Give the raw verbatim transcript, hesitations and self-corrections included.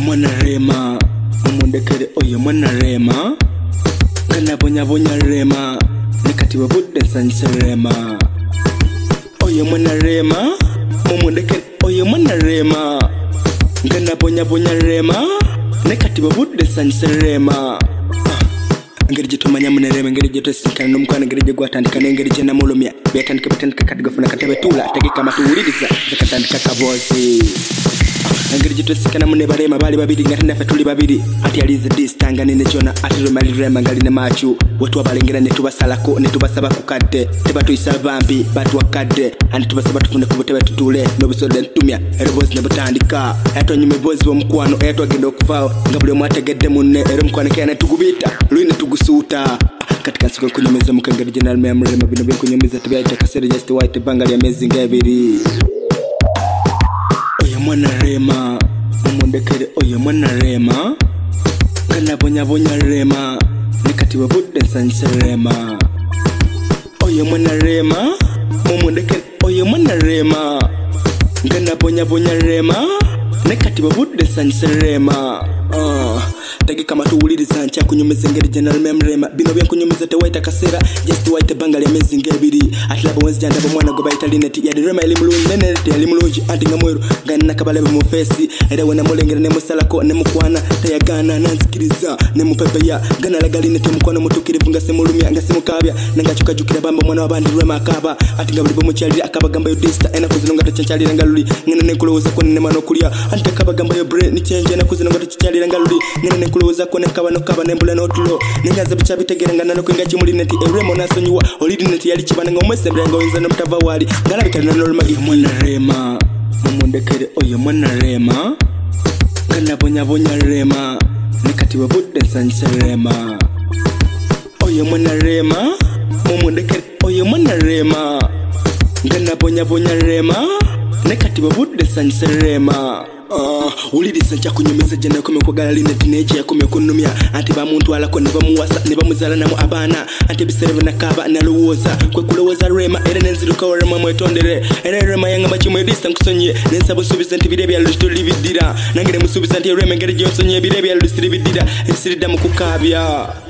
mwana rema mumundekere oyo mwana rema kana bonya bonya rema nekati wabudde nsanyise rema oyo mwana rema mumundekere oyo mwana rema kana bonya bonya rema nekati wabudde nsanyise rema ngeri jitumanya munerema ngeri jitosinkana nomukwana ngeri jigwatandika n'engeri jena mulumya byatandika batandika katigafuna katebe tula tegeka matuwuliriza zakatandika kabozi ngeri jitosikana mune barema bali babiri ngati nafe tuli babiri ati alize distanga nene chona ati romali rema ngali ne machu wetu abalengera ne tubasalako ne tubasaba kukadde teba tuyisabambi batu wakadde andi tubasaba tufune kubutebe tutule no bisode ntumya erobozi ne butandika eto nyume bozi bo mukwano eto agenda okuvao ngabule mwategedde munne ero mukwano kene tugubita luine tugusuta katika nsigo kunyemeza mukangeri general memory mabino byo kunyemeza tebyaita kasere just white bangali amazing ebiri mwana rema mumundekere oyo mwana rema kana bonya bonya rema nekati wabudde nsanyise rema oyo mwana rema mumundekere oyo mwana rema kana bonya bonya rema nekati wabudde nsanyise rema uh. Tagi kama tuwuliriza ncha kunyumeza ngeri general memrema bino bya kunyumeza te waita kasera just white bangali amazing ebiri atlabo wenzi janda bo mwana go baita lineti ya rema elimulunji nenete elimulunji andi ngamwero ganna kabale mu face era wena mulengera ne musalako ne mukwana tayagana nanzikiriza ne mupepe ya gana la galineti mukono mutukirivu ngase mulumya ngase mukabya nangachuka jukira bamba mwana wabandi rema akaba ati ngabuli bo mucyalira akaba gamba yo dista ena kuzinonga tacyalira ngaluli ngene ne kuloza ko ne mano kulia ante akaba gamba yo brain ni change ena kuzinonga tacyalira ngaluli ngene kuloza kone kabano kabane mbula notulo ningaza bicha bitegerangana no kwinga kimuli neti eremo nasonywa olidi neti yali kibananga omwesembera ngo nza no mutava wali ngalabikana no lumagi mwana rema mumundekere oyo mwana rema kana bonya bonya rema nekati wabudde nsanyise rema oyo mwana rema mumundekere oyo mwana rema kana bonya bonya rema nekati wabudde nsanyise rema Uh, ulirisa ncha kunyumeza jenda kome kwa gala line teenage ya kome kunumia anti ba muntu alako ne bamuwasa ne bamuzala namo abana anti bisereve nakaba naluwoza kwe kulowoza rema era nenziruka rema mwetondere era rema yanga machimwe distance kusonye nensabo subiza nti birebe ya lusto libidira nangere musubiza nti rema ngere jonsonye birebe ya lusto libidira esirida mukukabya